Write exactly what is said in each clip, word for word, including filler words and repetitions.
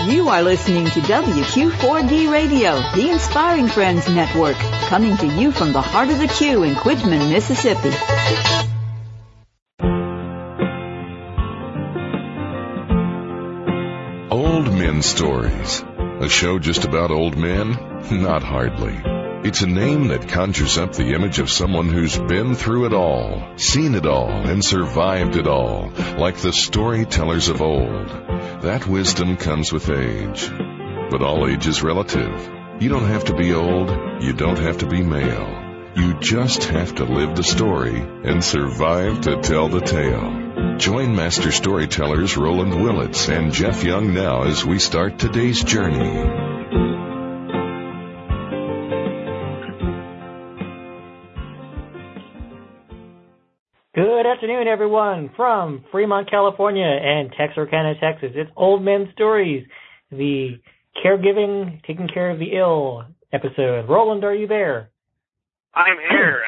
You are listening to W Q four D Radio, the Inspiring Friends Network, coming to you from the heart of the Q in Quitman, Mississippi. Old Men Stories, a show just about old men? Not hardly. It's a name that conjures up the image of someone who's been through it all, seen it all, and survived it all, like the storytellers of old. That wisdom comes with age. But all age is relative. You don't have to be old. You don't have to be male. You just have to live the story and survive to tell the tale. Join master storytellers Roland Willits and Jeff Young now as we start today's journey. Good afternoon, everyone, from Fremont, California, and Texarkana, Texas. It's Old Men Stories, the caregiving, taking care of the ill episode. Roland, are you there? I'm here.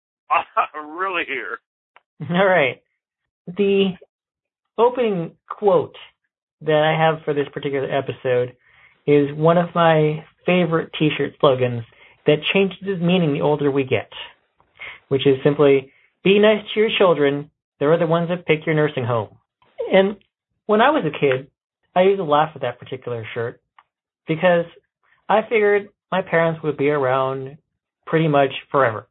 I'm really here. All right. The opening quote that I have for this particular episode is one of my favorite T-shirt slogans that changes its meaning the older we get, which is simply, be nice to your children. They're the ones that pick your nursing home. And when I was a kid, I used to laugh at that particular shirt because I figured my parents would be around pretty much forever.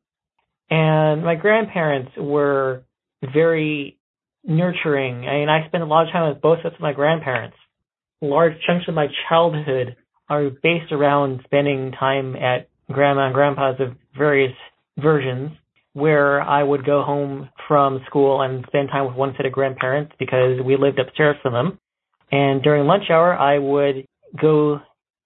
And my grandparents were very nurturing. I mean, I spent a lot of time with both sets of my grandparents. Large chunks of my childhood are based around spending time at grandma and grandpa's of various versions, where I would go home from school and spend time with one set of grandparents because we lived upstairs from them. And during lunch hour, I would go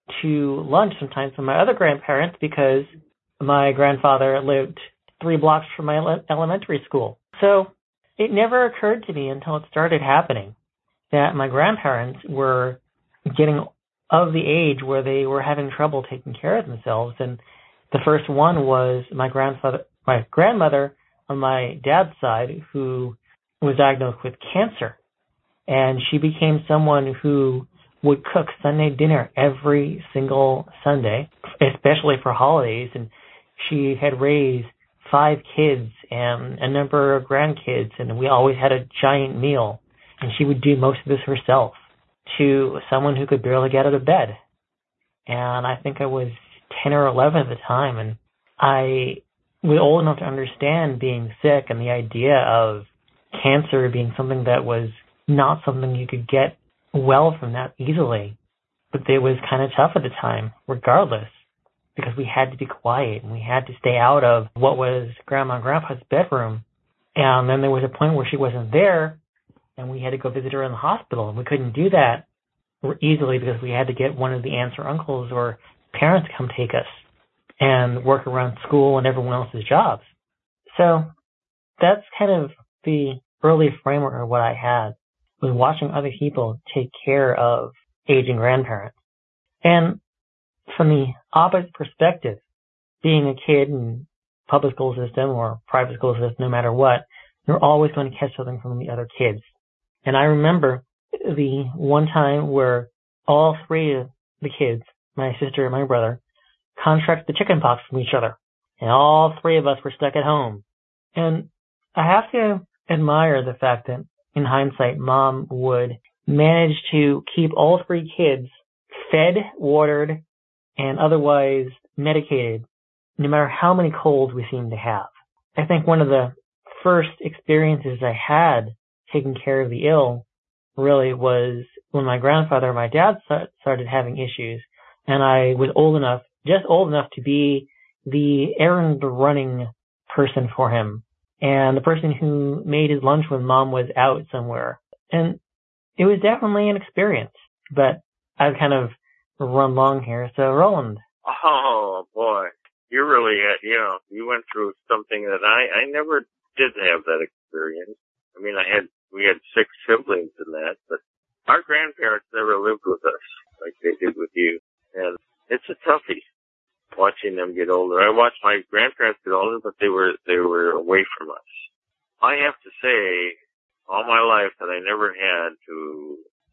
to lunch sometimes with my other grandparents because my grandfather lived three blocks from my ele- elementary school. So it never occurred to me until it started happening that my grandparents were getting of the age where they were having trouble taking care of themselves. And the first one was my grandfather, my grandmother on my dad's side, who was diagnosed with cancer. And she became someone who would cook Sunday dinner every single Sunday, especially for holidays. And she had raised five kids and a number of grandkids, and we always had a giant meal. And she would do most of this herself to someone who could barely get out of bed. And I think I was ten or eleven at the time, and I was old enough to understand being sick and the idea of cancer being something that was not something you could get well from that easily. But it was kind of tough at the time, regardless, because we had to be quiet and we had to stay out of what was Grandma and Grandpa's bedroom. And then there was a point where she wasn't there, and we had to go visit her in the hospital. And we couldn't do that easily because we had to get one of the aunts or uncles or parents to come take us and work around school and everyone else's jobs. So that's kind of the early framework of what I had, was watching other people take care of aging grandparents. And from the opposite perspective, being a kid in public school system or private school system, no matter what, you're always going to catch something from the other kids. And I remember the one time where all three of the kids, my sister and my brother, contracted the chicken pox from each other. And all three of us were stuck at home. And I have to admire the fact that, in hindsight, Mom would manage to keep all three kids fed, watered, and otherwise medicated, no matter how many colds we seemed to have. I think one of the first experiences I had taking care of the ill really was when my grandfather and my dad started having issues, and I was old enough, just old enough to be the errand running person for him, and the person who made his lunch when Mom was out somewhere. And it was definitely an experience, but I've kind of run long here. So, Roland. Oh, boy. You really, uh, you know, you went through something that I, I never did have that experience. I mean, I had, we had six siblings in that, but our grandparents never lived with us like they did with you. And it's a toughie watching them get older. I watched my grandparents get older, but they were, they were away from us. I have to say, all my life that I never had to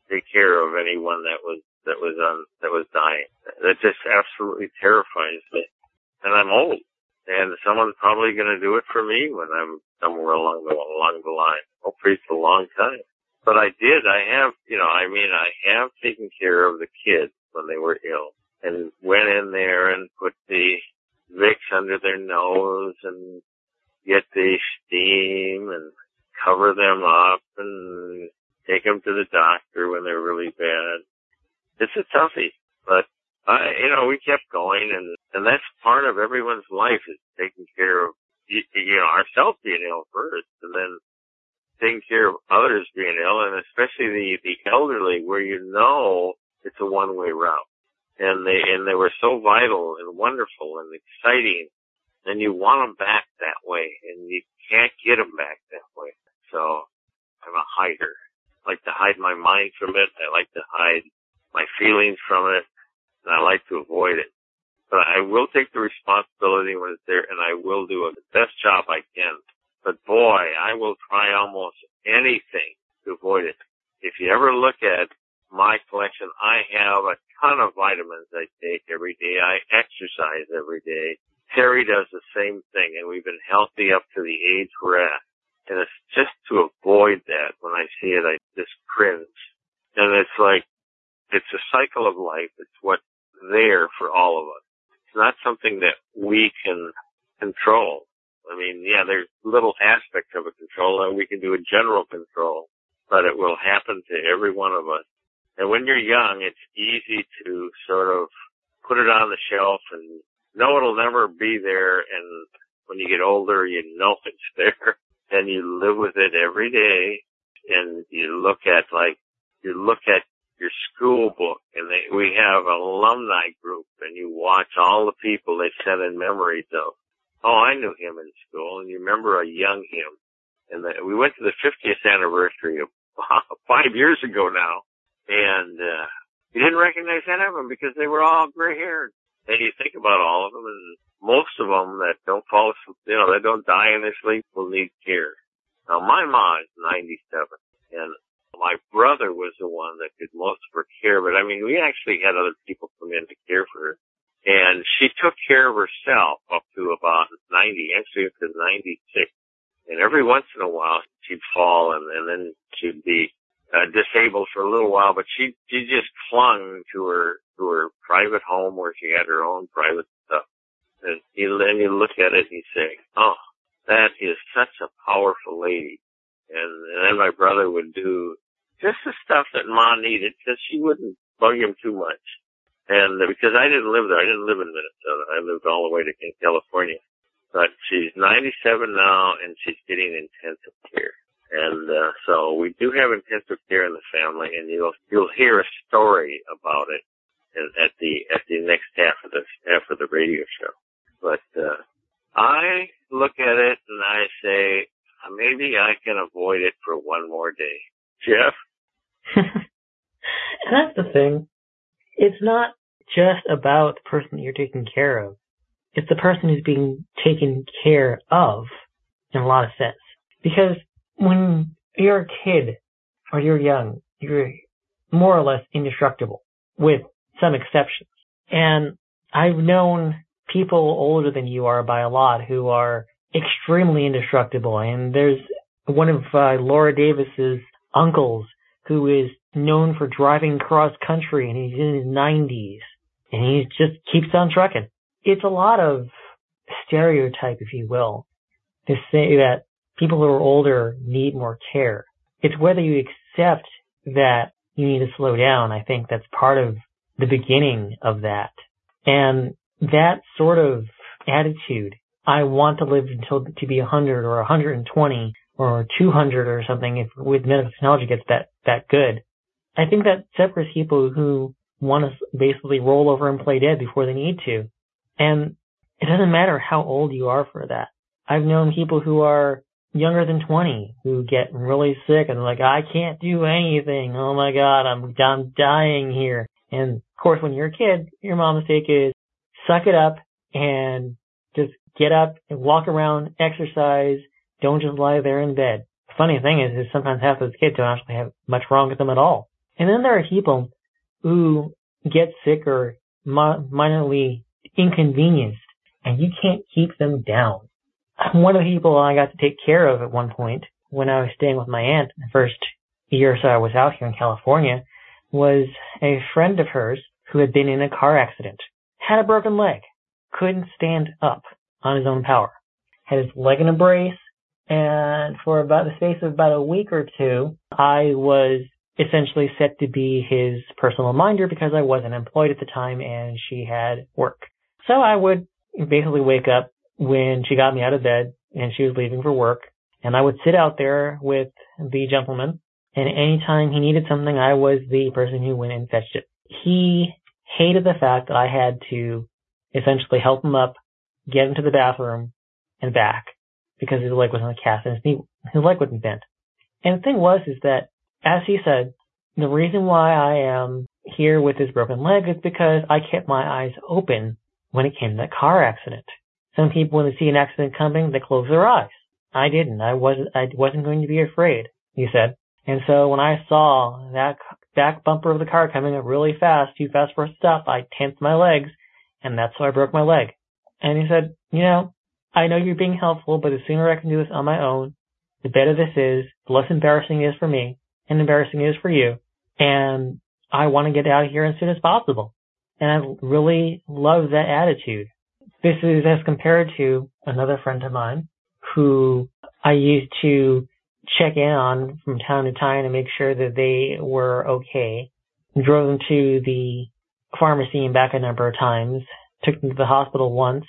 take care of anyone that was that was on that was dying. That just absolutely terrifies me. And I'm old, and someone's probably going to do it for me when I'm somewhere along the along the line. Hopefully, it's a long time. But I did. I have, you know, I mean, I have taken care of the kids when they were ill, and went in there and put the Vicks under their nose and get the steam and cover them up and take them to the doctor when they're really bad. It's a toughie, but I, you know, we kept going, and and that's part of everyone's life is taking care of, you, you know, ourselves being ill first, and then taking care of others being ill, and especially the the elderly, where you know it's a one-way route, and they and they were so vital and wonderful and exciting, and you want them back that way, and you can't get them back that way. So I'm a hider. I like to hide my mind from it. I like to hide my feelings from it, and I like to avoid it. But I will take the responsibility when it's there, and I will do the best job I can. But boy, I will try almost anything to avoid it. If you ever look at my collection, I have a ton of vitamins I take every day. I exercise every day. Terry does the same thing, and we've been healthy up to the age we're at. And it's just to avoid that. When I see it, I just cringe. And it's like, it's a cycle of life. It's what's there for all of us. It's not something that we can control. I mean, yeah, there's little aspects of a control, and we can do a general control, but it will happen to every one of us. And when you're young, it's easy to sort of put it on the shelf and know it'll never be there, and when you get older, you know it's there, and you live with it every day, and you look at, like, you look at your school book, and they, we have an alumni group, and you watch all the people they send in memories of. Oh, I knew him in school, and you remember a young him. And the, we went to the fiftieth anniversary of five years ago now, and uh, you didn't recognize any of them because they were all gray-haired. And you think about all of them, and most of them that don't fall asleep, you know, that don't die in their sleep will need care. Now, my mom is ninety-seven, and my brother was the one that did most of her care, but I mean, we actually had other people come in to care for her. And she took care of herself up to about ninety, actually up to ninety-six. And every once in a while, she'd fall, and, and then she'd be uh, disabled for a little while. But she she just clung to her to her private home where she had her own private stuff. And you then you look at it and you say, "Oh, that is such a powerful lady." And, and then my brother would do just the stuff that Ma needed because she wouldn't bug him too much. And because I didn't live there, I didn't live in Minnesota. I lived all the way to California. But she's ninety-seven now, and she's getting intensive care. And uh, so we do have intensive care in the family, and you'll you'll hear a story about it at the at the next half of the half of the radio show. But uh, I look at it and I say, maybe I can avoid it for one more day. Jeff? And that's the thing. It's not just about the person that you're taking care of. It's the person who's being taken care of in a lot of sense. Because when you're a kid or you're young, you're more or less indestructible, with some exceptions. And I've known people older than you are by a lot who are extremely indestructible. And there's one of uh, Laura Davis's uncles who is known for driving cross country, and he's in his nineties, and he just keeps on trucking. It's a lot of stereotype, if you will, to say that people who are older need more care. It's whether you accept that you need to slow down. I think that's part of the beginning of that. And that sort of attitude, I want to live until to be one hundred or one hundred twenty or two hundred or something, if with medical technology gets that, that good. I think that separates people who want to basically roll over and play dead before they need to. And it doesn't matter how old you are for that. I've known people who are younger than twenty who get really sick and they're like, I can't do anything. Oh my God, I'm, I'm dying here. And of course, when you're a kid, your mom's mistake is suck it up and just get up and walk around, exercise. Don't just lie there in bed. The funny thing is, is sometimes half those kids don't actually have much wrong with them at all. And then there are people who get sick or mi- minorly inconvenienced, and you can't keep them down. One of the people I got to take care of at one point when I was staying with my aunt the first year or so I was out here in California was a friend of hers who had been in a car accident, had a broken leg, couldn't stand up on his own power, had his leg in a brace, and for about the space of about a week or two, I was essentially set to be his personal minder because I wasn't employed at the time and she had work. So I would basically wake up when she got me out of bed and she was leaving for work, and I would sit out there with the gentleman, and anytime he needed something, I was the person who went and fetched it. He hated the fact that I had to essentially help him up, get him to the bathroom, and back, because his leg was on a cast and his knee, his leg wasn't bent. And the thing was, is that, as he said, the reason why I am here with his broken leg is because I kept my eyes open when it came to that car accident. Some people, when they see an accident coming, they close their eyes. I didn't. I wasn't, I wasn't going to be afraid, he said. And so when I saw that back bumper of the car coming up really fast, too fast for it to stop, I tensed my legs, and that's how I broke my leg. And he said, you know, I know you're being helpful, but the sooner I can do this on my own, the better this is, the less embarrassing it is for me, and embarrassing it is for you. And I want to get out of here as soon as possible. And I really love that attitude. This is as compared to another friend of mine who I used to check in on from time to time to make sure that they were okay. Drove them to the pharmacy and back a number of times, took them to the hospital once,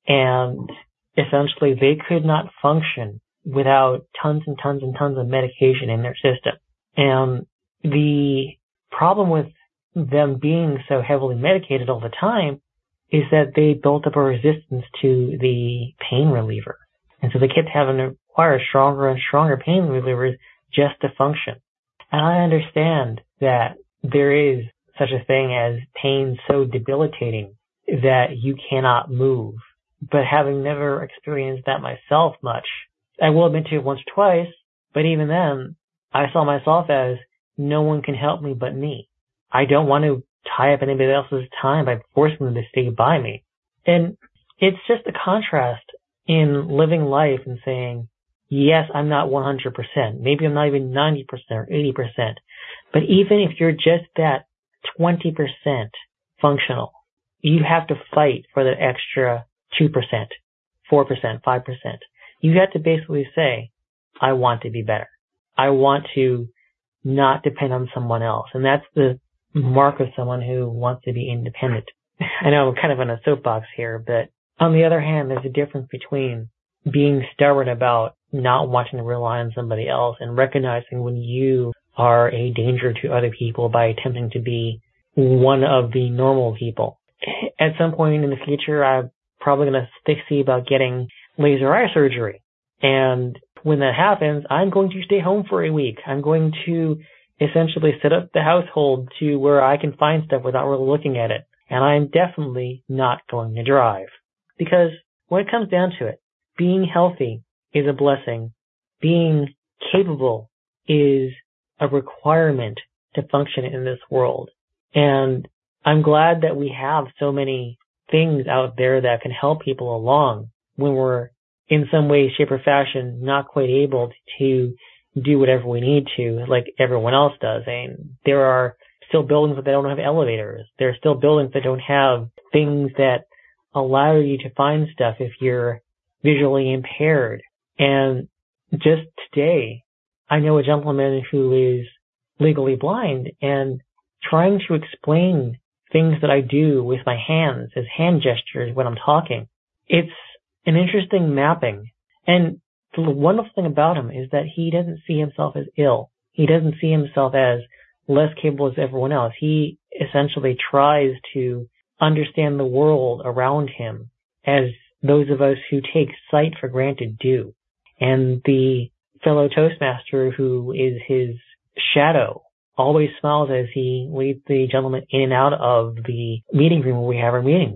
and essentially they could not function without tons and tons and tons of medication in their system. And the problem with them being so heavily medicated all the time is that they built up a resistance to the pain reliever. And so they kept having to acquire stronger and stronger pain relievers just to function. And I understand that there is such a thing as pain so debilitating that you cannot move. But having never experienced that myself much, I will admit to it once or twice, but even then, I saw myself as no one can help me but me. I don't want to tie up anybody else's time by forcing them to stay by me. And it's just a contrast in living life and saying, yes, I'm not one hundred percent. Maybe I'm not even ninety percent or eighty percent. But even if you're just that twenty percent functional, you have to fight for that extra two percent, four percent, five percent. You have to basically say, I want to be better. I want to not depend on someone else. And that's the mark of someone who wants to be independent. I know I'm kind of on a soapbox here, but on the other hand, there's a difference between being stubborn about not wanting to rely on somebody else and recognizing when you are a danger to other people by attempting to be one of the normal people. At some point in the future, I'm probably going to see about getting laser eye surgery. And when that happens, I'm going to stay home for a week. I'm going to essentially set up the household to where I can find stuff without really looking at it. And I'm definitely not going to drive. Because when it comes down to it, being healthy is a blessing. Being capable is a requirement to function in this world. And I'm glad that we have so many things out there that can help people along when we're in some way, shape, or fashion not quite able to do whatever we need to like everyone else does. And there are still buildings that don't have elevators. There are still buildings that don't have things that allow you to find stuff if you're visually impaired. And just today, I know a gentleman who is legally blind, and trying to explain things that I do with my hands as hand gestures when I'm talking, it's an interesting mapping. And the wonderful thing about him is that he doesn't see himself as ill. He doesn't see himself as less capable as everyone else. He essentially tries to understand the world around him as those of us who take sight for granted do. And the fellow Toastmaster who is his shadow always smiles as he leads the gentleman in and out of the meeting room where we have our meetings.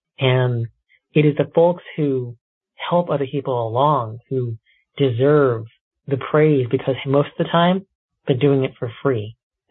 And it is the folks who help other people along who deserve the praise, because most of the time they're doing it for free.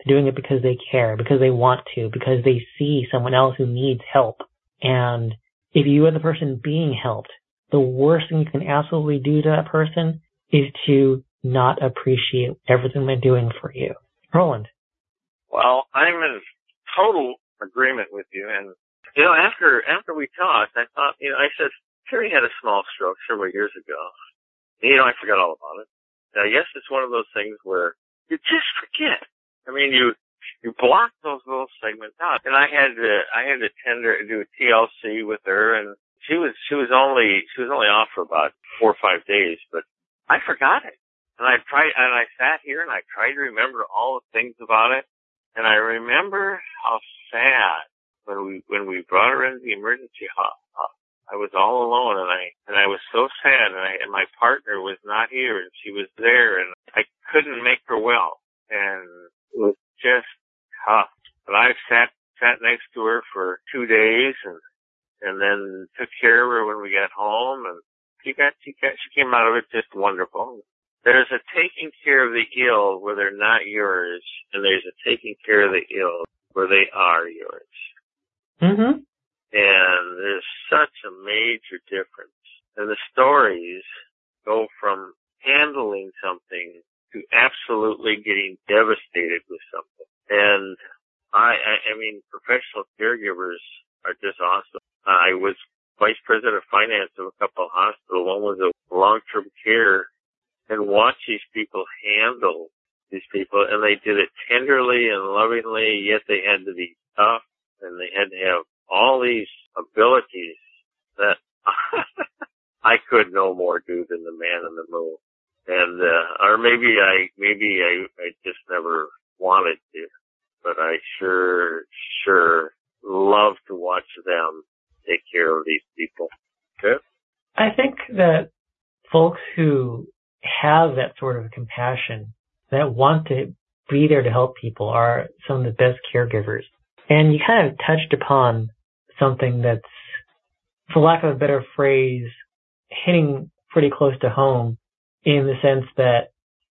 They're doing it because they care, because they want to, because they see someone else who needs help. And if you are the person being helped, the worst thing you can absolutely do to that person is to not appreciate everything they're doing for you. Roland. Well, I'm in total agreement with you. And, you know, after after we talked, I thought, you know, I said, Terry had a small stroke several years ago. And, you know, I forgot all about it. And I guess it's one of those things where you just forget. I mean, you you block those little segments out. And I had to I had to tend her do a T L C with her, and she was she was only she was only off for about four or five days, but I forgot it. And I tried and I sat here and I tried to remember all the things about it. And I remember how sad when we when we brought her into the emergency hospital. I was all alone, and I and I was so sad, and, I, and my partner was not here, and she was there, and I couldn't make her well, and it was just tough. But I sat sat next to her for two days, and and then took care of her when we got home, and she got she got she came out of it just wonderful. There's a taking care of the ill where they're not yours, and there's a taking care of the ill where they are yours. Mm-hmm. And there's such a major difference. And the stories go from handling something to absolutely getting devastated with something. And I, I, I mean, professional caregivers are just awesome. I was vice president of finance of a couple of hospitals. One was a long-term care, and watch these people handle these people. And they did it tenderly and lovingly, yet they had to be tough, and they had to have all these abilities that I could no more do than the man in the moon. And, uh, or maybe I, maybe I, I just never wanted to, but I sure, sure love to watch them take care of these people. Okay? I think that folks who have that sort of compassion, that want to be there to help people, are some of the best caregivers. And you kind of touched upon something that's, for lack of a better phrase, hitting pretty close to home, in the sense that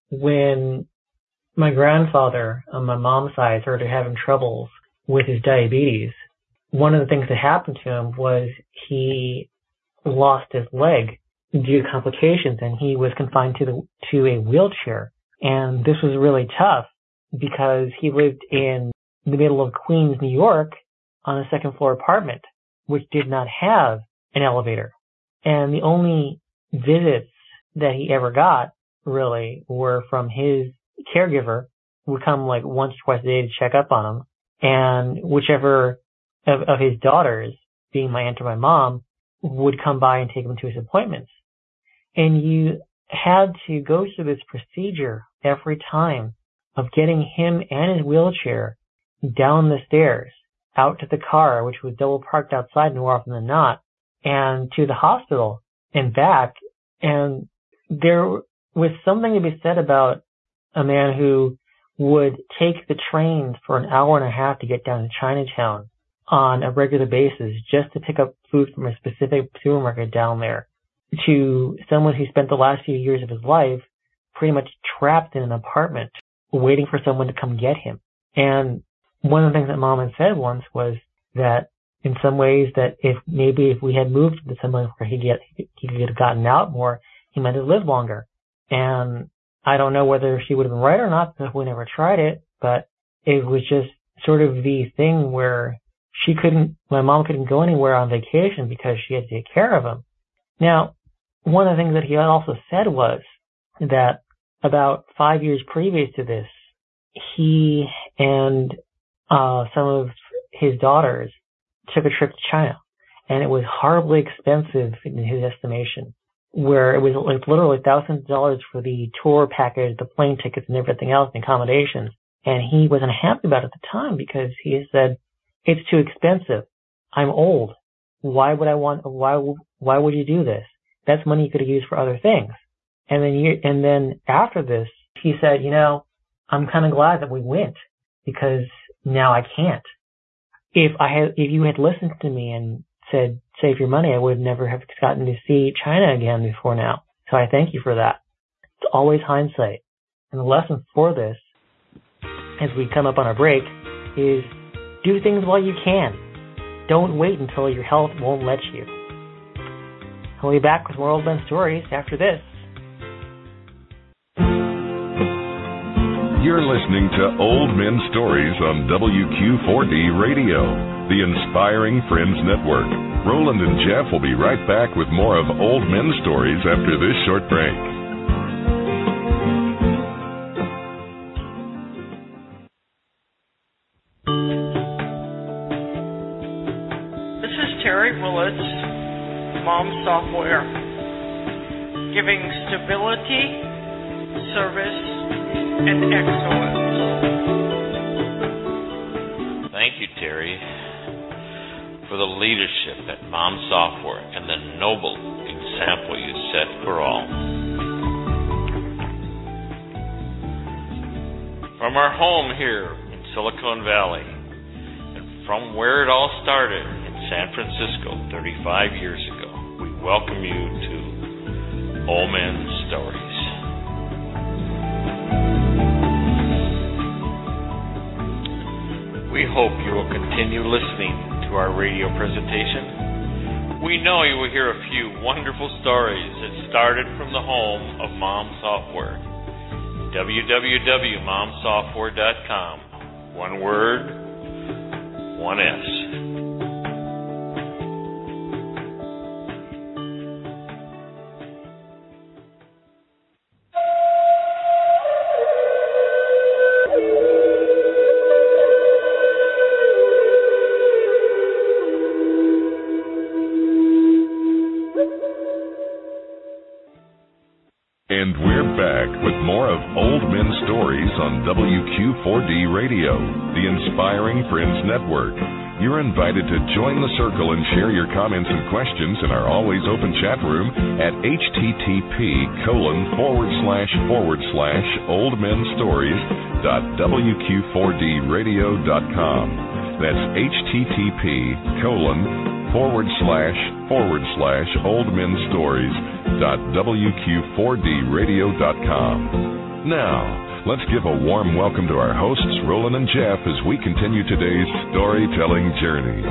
when my grandfather on my mom's side started having troubles with his diabetes, one of the things that happened to him was he lost his leg due to complications, and he was confined to the to a wheelchair. And this was really tough because he lived in the middle of Queens, New York, on a second floor apartment, which did not have an elevator. And the only visits that he ever got, really, were from his caregiver, who would come like once or twice a day to check up on him, and whichever of, of his daughters, being my aunt or my mom, would come by and take him to his appointments. And you had to go through this procedure every time of getting him and his wheelchair down the stairs, out to the car, which was double parked outside more often than not, and to the hospital and back. And there was something to be said about a man who would take the trains for an hour and a half to get down to Chinatown on a regular basis just to pick up food from a specific supermarket down there, to someone who spent the last few years of his life pretty much trapped in an apartment waiting for someone to come get him. And one of the things that Mom had said once was that in some ways that if maybe if we had moved to somewhere where he get he could have gotten out more, he might have lived longer. And I don't know whether she would have been right or not, because we never tried it, but it was just sort of the thing where she couldn't, my mom couldn't go anywhere on vacation because she had to take care of him. Now, one of the things that he also said was that about five years previous to this, he and uh some of his daughters took a trip to China, and it was horribly expensive in his estimation, where it was like literally thousands of dollars for the tour package, the plane tickets, and everything else, and accommodations. And he wasn't happy about it at the time because he said, "It's too expensive. I'm old. Why would I want? Why why would you do this? That's money you could have used for other things." And then you, and then after this, he said, "You know, I'm kind of glad that we went, because now I can't. If I had, if you had listened to me and said, save your money, I would never have gotten to see China again before now. So I thank you for that." It's always hindsight. And the lesson for this, as we come up on our break is do things while you can. Don't wait until your health won't let you. I'll be back with more Old Men Stories after this. You're listening to Old Men Stories on W Q four D Radio, the Inspiring Friends Network. Roland and Jeff will be right back with more of Old Men Stories after this short break. This is Terry Willits, Mom Software, giving stability, service, and excellence. Thank you, Terry, for the leadership at Mom Software and the noble example you set for all. From our home here in Silicon Valley, and from where it all started in San Francisco thirty-five years ago, we welcome you to Old Men Stories. We hope you will continue listening to our radio presentation. We know you will hear a few wonderful stories that started from the home of Mom Software. w w w dot mom software dot com. One word, one S. And we're back with more of Old Men Stories on W Q four D Radio, the Inspiring Friends Network. You're invited to join the circle and share your comments and questions in our always open chat room at http colon forward slash forward slash oldmenstories dot wq4dradio.com. That's http colon forward slash forward slash oldmenstories dot wq4dradio.com. Now, let's give a warm welcome to our hosts, Roland and Jeff, as we continue today's storytelling journey.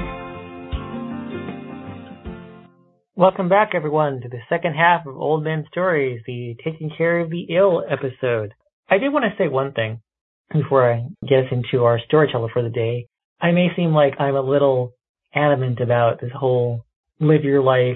Welcome back, everyone, to the second half of Old Men Stories, the Taking Care of the Ill episode. I did want to say one thing before I get us into our storyteller for the day. I may seem like I'm a little adamant about this whole live your life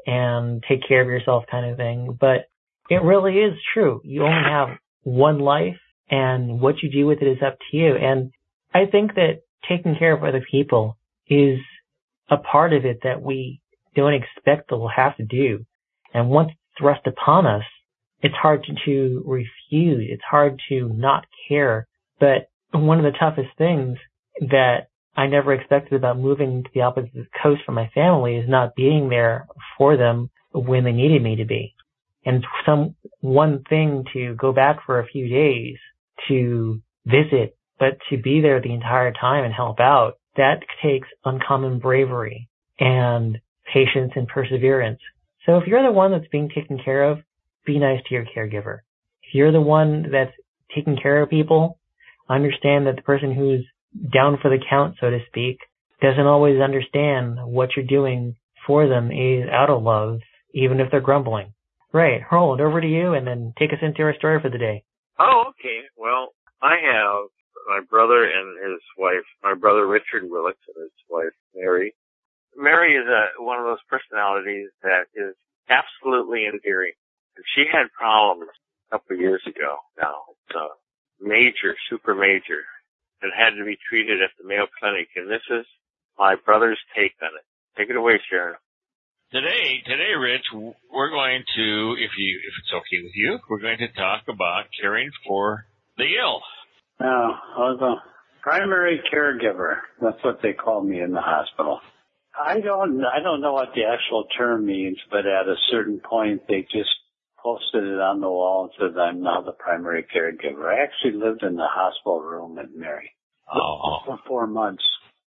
and take care of yourself kind of thing, but it really is true. You only have one life, and what you do with it is up to you. And I think that taking care of other people is a part of it that we don't expect that we'll have to do. And once it's thrust upon us, it's hard to, to refuse. It's hard to not care. But one of the toughest things that I never expected about moving to the opposite coast from my family is not being there for them when they needed me to be. And some one thing to go back for a few days to visit, but to be there the entire time and help out, that takes uncommon bravery and patience and perseverance. So if you're the one that's being taken care of, be nice to your caregiver. If you're the one that's taking care of people, understand that the person who's down for the count, so to speak, doesn't always understand what you're doing for them is out of love, even if they're grumbling. Right, Roland, over to you, and then take us into our story for the day. Oh, okay. Well, I have my brother and his wife, my brother Richard Willits and his wife Mary. Mary is a, one of those personalities that is absolutely endearing. She had problems a couple of years ago now. It's a major, super major. It had to be treated at the Mayo Clinic, and this is my brother's take on it. Take it away, Sharon. Today, today, Rich, we're going to, if you, if it's okay with you, we're going to talk about caring for the ill. Now, I was a primary caregiver. That's what they called me in the hospital. I don't, I don't know what the actual term means, but at a certain point, they just posted it on the wall and said I'm now the primary caregiver. I actually lived in the hospital room at Mary oh. for four months.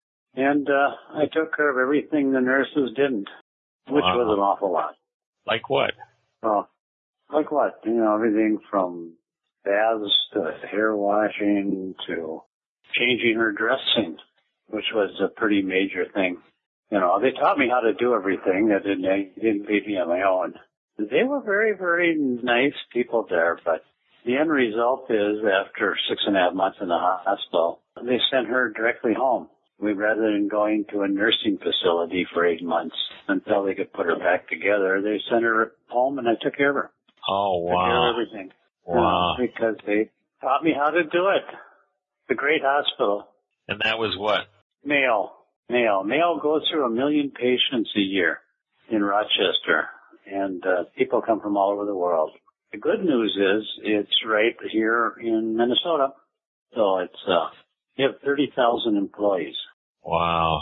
And uh, I took care of everything the nurses didn't, which wow. was an awful lot. Like what? Well, like what? You know, everything from baths to hair washing to changing her dressing, which was a pretty major thing. You know, they taught me how to do everything. They didn't, they didn't leave me on my own. They were very, very nice people there, but the end result is after six and a half months in the hospital, they sent her directly home. We, rather than going to a nursing facility for eight months until they could put her back together, they sent her home and I took care of her. Oh, wow. Took care of everything. Wow. Uh, because they taught me how to do it. It's a great hospital. And that was what? Mayo. Mayo. Mayo goes through a million patients a year in Rochester, and uh, people come from all over the world. The good news is it's right here in Minnesota. So it's, uh, you have thirty thousand employees. Wow.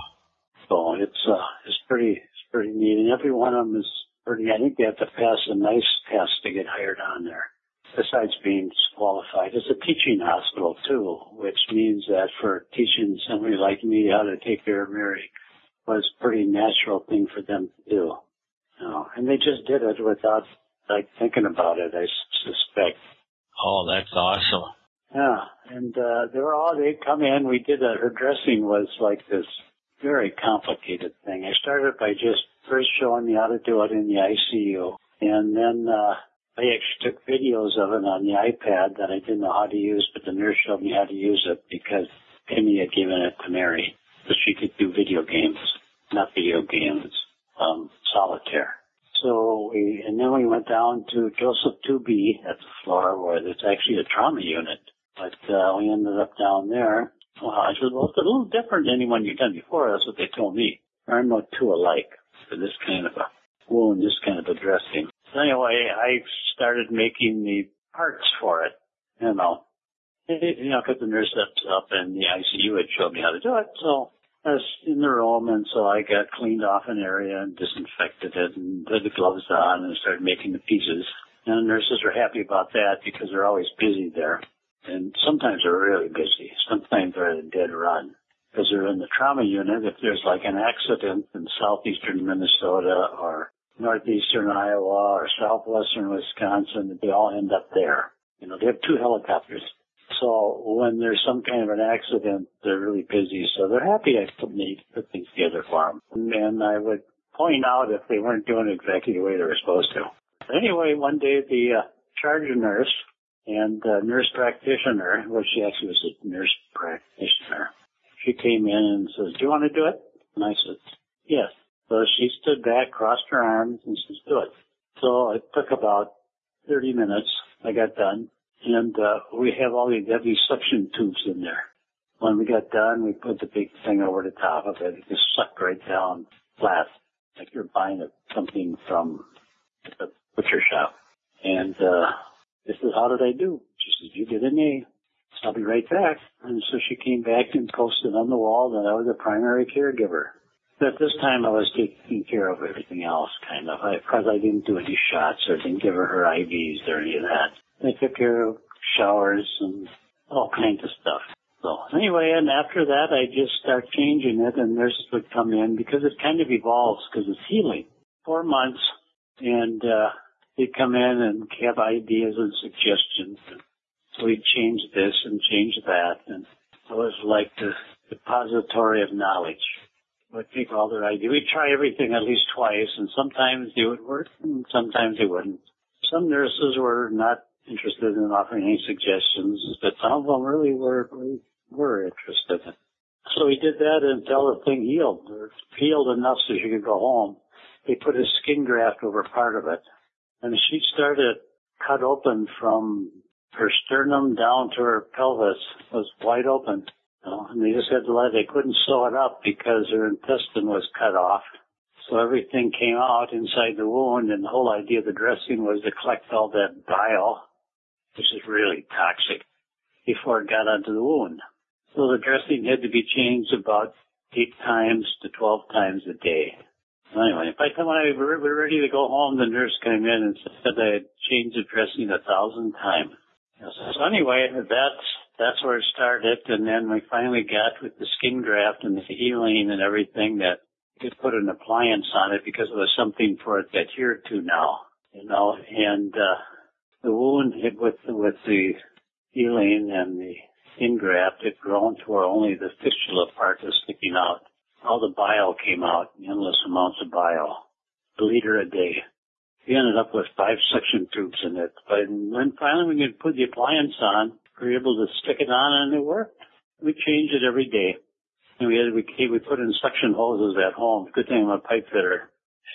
So it's, uh, it's pretty, it's pretty neat. And every one of them is pretty, I think they have to pass a nice test to get hired on there. Besides being qualified, it's a teaching hospital too, which means that for teaching somebody like me how to take care of Mary was a pretty natural thing for them to do. You know, and they just did it without like thinking about it, I suspect. Oh, that's awesome. Yeah, and uh, they were all, they'd come in, we did a, her dressing was like this very complicated thing. I started by just first showing me how to do it in the I C U, and then uh, I actually took videos of it on the iPad that I didn't know how to use, but the nurse showed me how to use it because Penny had given it to Mary, so she could do video games, not video games, um, solitaire. So we, and then we went down to Joseph two B at the floor where it's actually a trauma unit. But uh, we ended up down there. Well, I said, well, it's a little different than anyone you've done before. That's what they told me. There are no two alike for this kind of a wound, this kind of a dressing. So anyway, I started making the parts for it, you know. It, you know, because the nurse up, up in the I C U had showed me how to do it. So I was in the room, and so I got cleaned off an area and disinfected it and put the gloves on and started making the pieces. And the nurses were happy about that because they're always busy there. And sometimes they're really busy. Sometimes they're at a dead run because they're in the trauma unit. If there's like an accident in southeastern Minnesota or northeastern Iowa or southwestern Wisconsin, they all end up there. You know, they have two helicopters. So when there's some kind of an accident, they're really busy. So they're happy I put me put things together for them. And I would point out if they weren't doing it exactly the way they were supposed to. Anyway, one day the uh, charge nurse and uh, nurse practitioner, well, she actually was a nurse practitioner. She came in and says, do you want to do it? And I said, yes. So she stood back, crossed her arms, and says, do it. So it took about thirty minutes. I got done. And uh, we have all these heavy suction tubes in there. When we got done, we put the big thing over the top of it. It just sucked right down flat, like you're buying a, something from the butcher shop. And uh, this is, how did I do? She said, you did an A. So I'll be right back. And so she came back and posted on the wall that I was a primary caregiver. At this time, I was taking care of everything else, kind of, because I, I didn't do any shots or didn't give her her I Vs or any of that. I took care of showers and all kinds of stuff. So anyway, and after that, I just start changing it, and nurses would come in because it kind of evolves because it's healing. Four months, and uh, they'd come in and have ideas and suggestions. So we'd change this and change that, and it was like the depository of knowledge. We'd take all their ideas. We'd try everything at least twice, and sometimes they would work, and sometimes they wouldn't. Some nurses were not interested in offering any suggestions, but some of them really were were interested. So we did that until the thing healed, or healed enough so she could go home. They put a skin graft over part of it, and she started cut open from her sternum down to her pelvis, was wide open. You know, and they just had to let, they couldn't sew it up because her intestine was cut off. So everything came out inside the wound, and the whole idea of the dressing was to collect all that bile, which is really toxic, before it got onto the wound. So the dressing had to be changed about eight times to twelve times a day. Anyway, by the time I were ready to go home, the nurse came in and said I had changed the dressing a thousand times. So anyway, that's that's where it started, and then we finally got with the skin graft and the healing and everything that we could put an appliance on it because it was something for it to adhere to now, you know, and uh, the wound hit with with the healing and the ingraft had grown to where only the fistula part was sticking out. All the bile came out, endless amounts of bile, a liter a day. We ended up with five suction tubes in it. But when finally we could put the appliance on, we were able to stick it on and it worked. We changed it every day. And we had, we, we put in suction hoses at home. Good thing I'm a pipe fitter.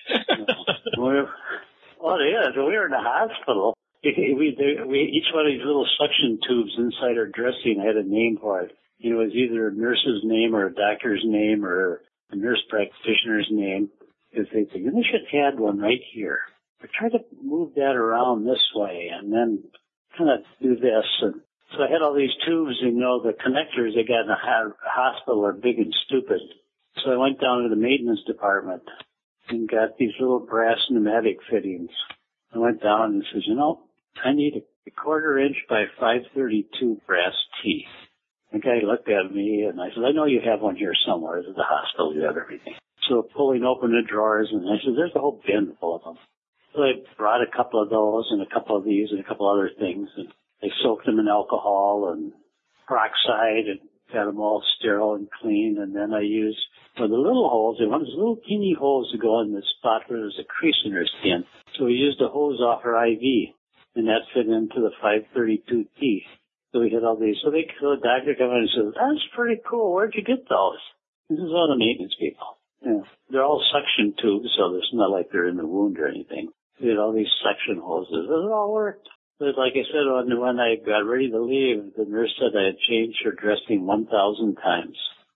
we were, well, it is. We were in the hospital. We, we, we, each one of these little suction tubes inside our dressing had a name for it. It was either a nurse's name or a doctor's name or a nurse practitioner's name. Because they think, we should add one right here. I tried to move that around this way and then kind of do this. And so I had all these tubes, you know, the connectors they got in the hospital are big and stupid. So I went down to the maintenance department and got these little brass pneumatic fittings. I went down and said, you know, I need a quarter inch by five thirty-two brass teeth. The guy looked at me and I said, I know you have one here somewhere. At the hospital, you have everything. So pulling open the drawers and I said, there's a whole bin full of them. So I brought a couple of those and a couple of these and a couple other things. And I soaked them in alcohol and peroxide and got them all sterile and clean. And then I used, for the little holes, they wanted little teeny holes to go in the spot where there's a crease in her skin. So we used a hose off her I V, and that fit into the five thirty-two teeth. So we had all these. So, they, so the doctor came in and said, that's pretty cool. Where'd you get those? This is all the maintenance people. Yeah. They're all suction tubes, so it's not like they're in the wound or anything. We had all these suction hoses. It all worked. But like I said, when, when I got ready to leave, the nurse said I had changed her dressing one thousand times.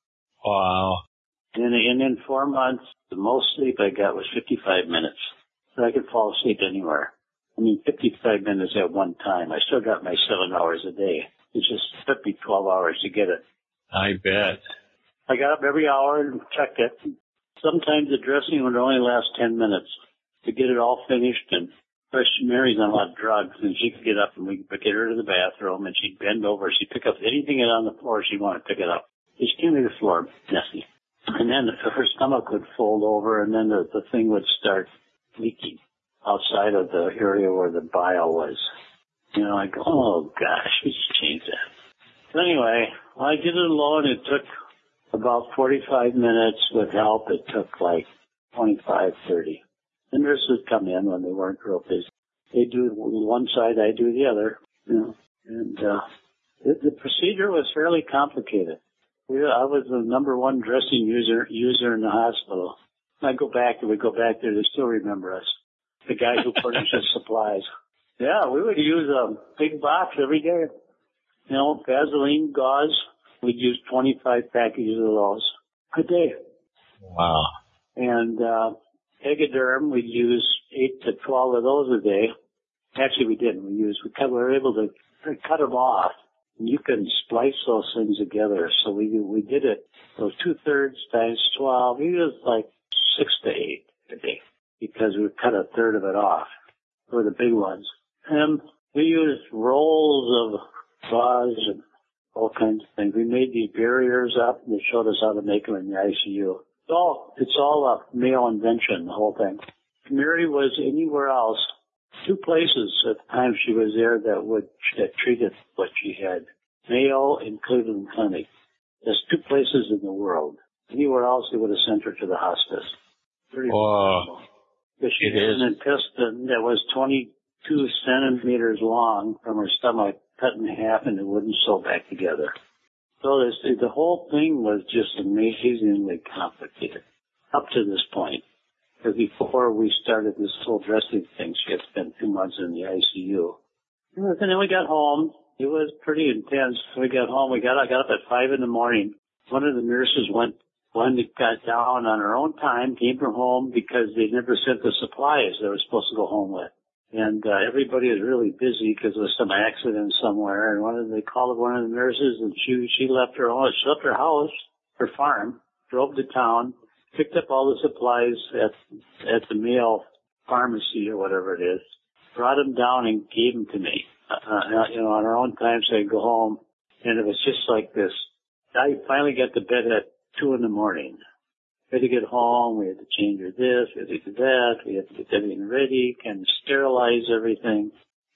Wow. And, and in four months, the most sleep I got was fifty-five minutes. So I could fall asleep anywhere. I mean, fifty-five minutes at one time. I still got my seven hours a day. It just took me twelve hours to get it. I bet. I got up every hour and checked it. Sometimes the dressing would only last ten minutes to get it all finished. And first, Mary's on a lot of drugs, and she could get up and we could get her to the bathroom, and she'd bend over. She'd pick up anything on the floor she wanted to pick it up. She came to the floor, messy. And then her stomach would fold over, and then the, the thing would start leaking outside of the area where the bile was. You know, I go, oh, gosh, we should change that. So anyway, well, I did it alone. It took about forty-five minutes. With help, it took like twenty-five, thirty. The nurses would come in when they weren't real busy. They do one side, I do the other. You know, and uh, the, the procedure was fairly complicated. We, I was the number one dressing user user in the hospital. I go back and we go back there, they still remember us. The guy who furnishes supplies. Yeah, we would use a big box every day. You know, Vaseline, gauze. We'd use twenty-five packages of those a day. Wow. And uh, Tegaderm, we'd use eight to twelve of those a day. Actually, we didn't. We used, we, cut, we were able to cut them off. And you can splice those things together. So we we did it. So two-thirds times twelve, we used like six to eight a day because we cut a third of it off for the big ones. And we used rolls of gauze and all kinds of things. We made these barriers up, and they showed us how to make them in the I C U. It's all, it's all a male invention, the whole thing. If Mary was anywhere else, two places at the time she was there that would, that treated what she had. Mayo and Cleveland Clinic. There's two places in the world. Anywhere else, they would have sent her to the hospice. Pretty Whoa. Because she It had is. an intestine that was twenty-two centimeters long from her stomach, cut in half, and it wouldn't sew back together. So this, the whole thing was just amazingly complicated up to this point. Because before we started this whole dressing thing, she had spent two months in the I C U. And then we got home. It was pretty intense. We got home. We got, I got up at five in the morning. One of the nurses went, one that got down on her own time, came from home because they never sent the supplies they were supposed to go home with. And uh, everybody was really busy because there was some accident somewhere. And one of they called one of the nurses, and she she left her home, she left her house, her farm, drove to town, picked up all the supplies at at the Mayo pharmacy or whatever it is, brought them down and gave them to me. Uh, you know, on her own time, so I could go home. And it was just like this. I finally got to bed at two in the morning. We had to get home. We had to change her this. We had to do that. We had to get everything ready, kind of sterilize everything.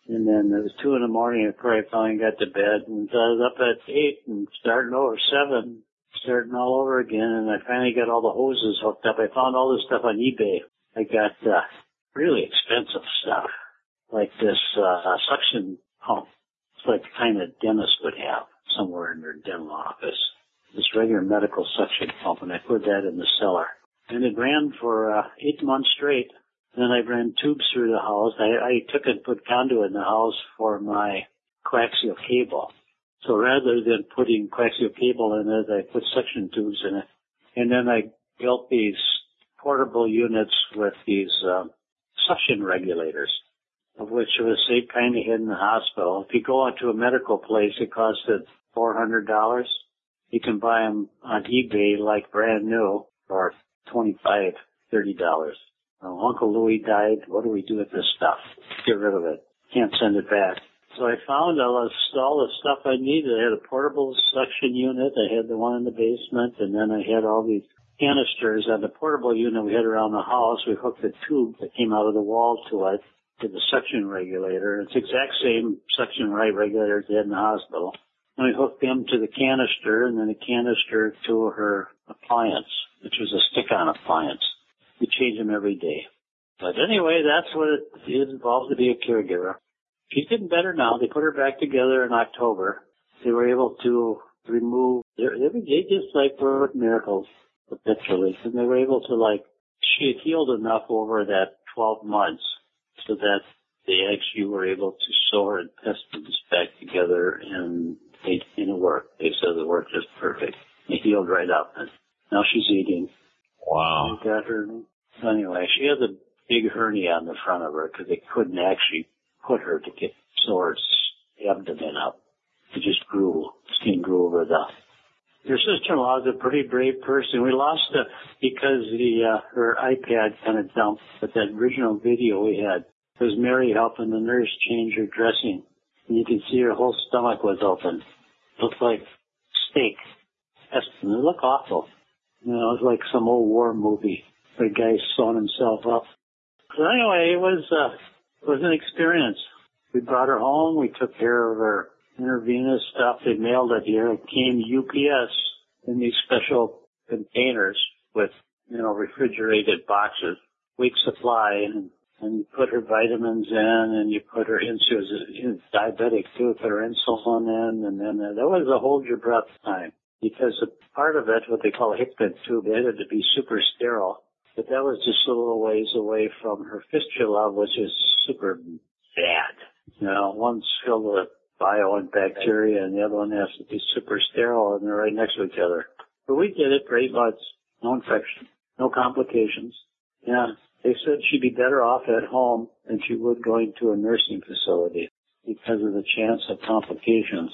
And then it was two in the morning before I finally got to bed. And so I was up at eight and starting over seven, starting all over again. And I finally got all the hoses hooked up. I found all this stuff on eBay. I got uh, really expensive stuff, like this uh, suction pump. It's like the kind of dentist would have somewhere in their dental office. This regular medical suction pump, and I put that in the cellar. And it ran for uh, eight months straight. Then I ran tubes through the house. I, I took and put conduit in the house for my coaxial cable. So rather than putting coaxial cable in it, I put suction tubes in it. And then I built these portable units with these um, suction regulators, of which there was the same kind of hid in the hospital. If you go out to a medical place, it costed four hundred dollars. You can buy them on eBay like brand new for twenty-five dollars, thirty dollars. Uh, Uncle Louis died. What do we do with this stuff? Get rid of it. Can't send it back. So I found all the, all the stuff I needed. I had a portable suction unit. I had the one in the basement, and then I had all these canisters on the portable unit we had around the house. We hooked a tube that came out of the wall to it, to the suction regulator. It's the exact same suction right regulator they had in the hospital. And we hooked them to the canister, and then the canister to her appliance, which was a stick-on appliance. We change them every day. But anyway, that's what it is involved to be a caregiver. She's getting better now. They put her back together in October. They were able to remove, they, they just like work miracles, literally. And they were able to like, she had healed enough over that twelve months so that they actually were able to sew her intestines back together and they didn't work. They said the work was perfect. It healed right up. And now she's eating. Wow. They got her. Anyway, she has a big hernia on the front of her because they couldn't actually put her to get Sora's abdomen up. It just grew, skin grew over the. Your sister-in-law is a pretty brave person. We lost it because the uh, her iPad kind of dumped, but that original video we had was Mary helping the nurse change her dressing. And you can see her whole stomach was open. It looked like steak. It looked awful. You know, it was like some old war movie where a guy sewing himself up. So anyway, it was, uh, it was an experience. We brought her home. We took care of her intravenous stuff. They mailed it here. It came U P S in these special containers with, you know, refrigerated boxes, week supply, and, and you put her vitamins in, and you put her in. She was uh, diabetic too. Put her insulin in, and then uh, that was a hold your breath time. Because a part of it, what they call a Hickman tube, it had to be super sterile. But that was just a little ways away from her fistula, which is super bad. You know, one's filled with bio and bacteria, and the other one has to be super sterile, and they're right next to each other. But we did it for eight months. No infection, no complications. Yeah, they said she'd be better off at home than she would going to a nursing facility because of the chance of complications.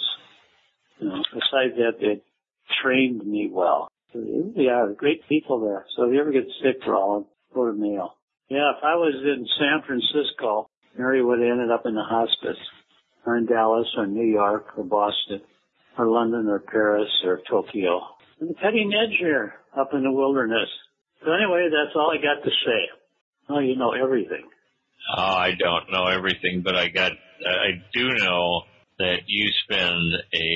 You know, besides that, they trained me well. So they are great people there. So if you ever get sick, Roland, go to Mayo. Yeah, if I was in San Francisco, Mary would have ended up in the hospice, or in Dallas, or New York, or Boston, or London, or Paris, or Tokyo. And the cutting edge here, up in the wilderness. So anyway, that's all I got to say. Oh, you know everything. Oh, I don't know everything, but I got, I do know that you spend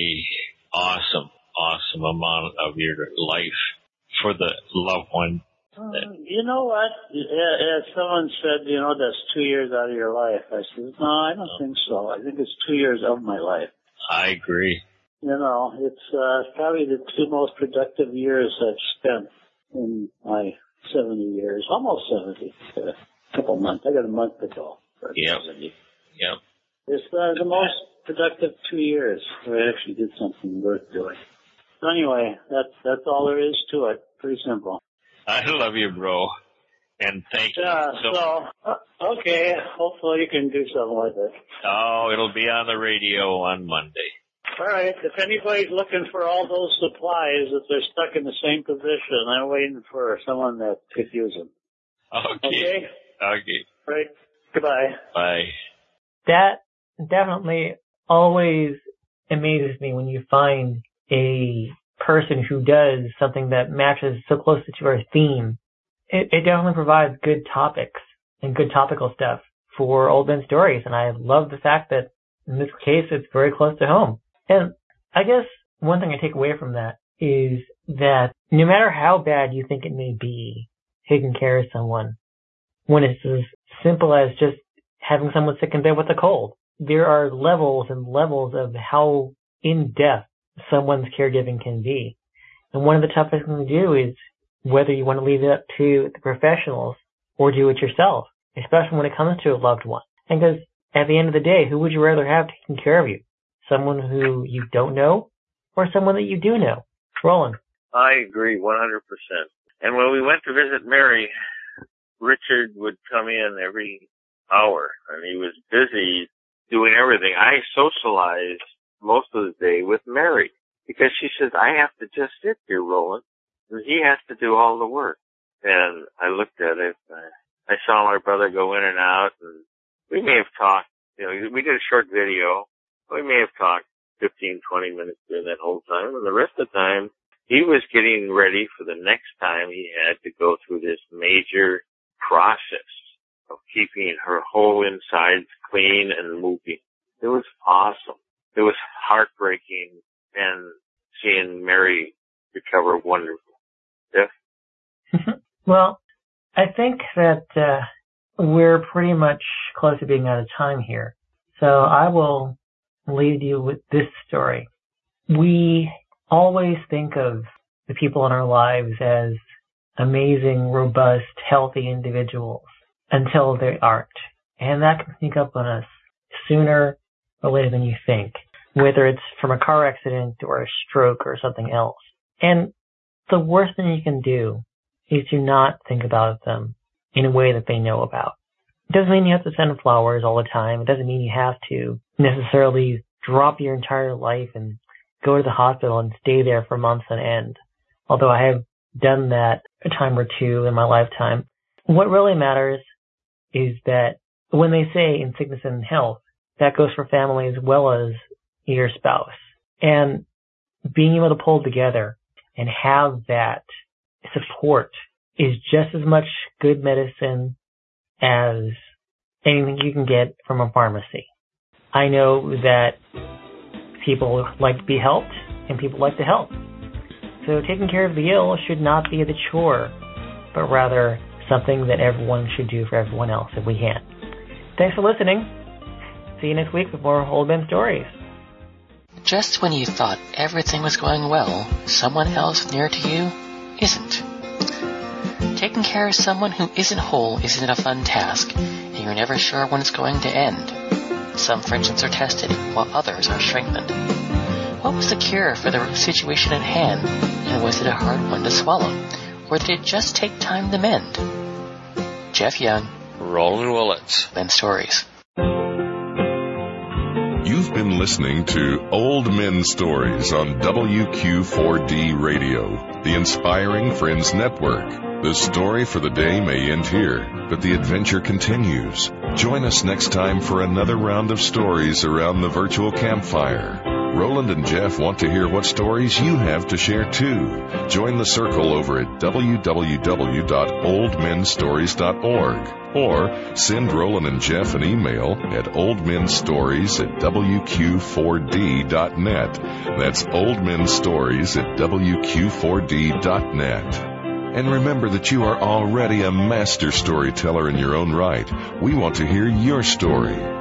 a awesome awesome amount of your life for the loved one. Uh, you know what? As someone said, you know, that's two years out of your life. I said, no, I don't think so. I think it's two years of my life. I agree. You know, it's uh, probably the two most productive years I've spent in my seventy years, almost seventy. A couple months. I got a month to go. Yep. Yep. It's uh, the most productive two years where I actually did something worth doing. So anyway, that's that's all there is to it. Pretty simple. I love you, bro, and thank yeah, you. So, so uh, okay, hopefully you can do something with it. Oh, it'll be on the radio on Monday. All right. If anybody's looking for all those supplies, if they're stuck in the same position, I'm waiting for someone that could use them. Okay. Okay. Okay. All right. Goodbye. Bye. That definitely always amazes me when you find a person who does something that matches so closely to our theme. It, it definitely provides good topics and good topical stuff for Old Men Stories, and I love the fact that in this case it's very close to home. And I guess one thing I take away from that is that no matter how bad you think it may be taking care of someone, when it's as simple as just having someone sick in bed with a cold, there are levels and levels of how in-depth someone's caregiving can be. And one of the toughest things to do is whether you want to leave it up to the professionals or do it yourself, especially when it comes to a loved one. And because at the end of the day, who would you rather have taking care of you? Someone who you don't know or someone that you do know? Roland. I agree one hundred percent. And when we went to visit Mary, Richard would come in every hour, and he was busy doing everything. I socialized most of the day with Mary because she says, I have to just sit here, Roland, and he has to do all the work. And I looked at it. I saw my brother go in and out, and we may have talked, you know, we did a short video. We may have talked fifteen, twenty minutes during that whole time, and the rest of the time, he was getting ready for the next time he had to go through this major process of keeping her whole insides clean and moving. It was awesome. It was heartbreaking, and seeing Mary recover wonderful. Jeff? Well, I think that uh, we're pretty much close to being out of time here. So I will leave you with this story. We always think of the people in our lives as amazing, robust, healthy individuals until they aren't. And that can sneak up on us sooner or later than you think, whether it's from a car accident or a stroke or something else. And the worst thing you can do is to not think about them in a way that they know about. It doesn't mean you have to send flowers all the time. It doesn't mean you have to necessarily drop your entire life and go to the hospital and stay there for months on end. Although I have done that a time or two in my lifetime. What really matters is that when they say in sickness and in health, that goes for family as well as your spouse. And being able to pull together and have that support is just as much good medicine as anything you can get from a pharmacy. I know that people like to be helped and people like to help. So taking care of the ill should not be the chore, but rather something that everyone should do for everyone else if we can. Thanks for listening. See you next week with more Old Men Stories. Just when you thought everything was going well, someone else near to you isn't. Taking care of someone who isn't whole isn't a fun task, and you're never sure when it's going to end. Some friendships are tested, while others are strengthened. What was the cure for the situation at hand, and was it a hard one to swallow, or did it just take time to mend? Jeff Young, Roland Willits, Men Stories. You've been listening to Old Men Stories on W Q four D Radio, the Inspiring Friends Network. The story for the day may end here, but the adventure continues. Join us next time for another round of stories around the virtual campfire. Roland and Jeff want to hear what stories you have to share too. Join the circle over at w w w dot old men stories dot org or send Roland and Jeff an email at oldmenstories at w q four d dot net. That's oldmenstories at w q four d dot net. And remember that you are already a master storyteller in your own right. We want to hear your story.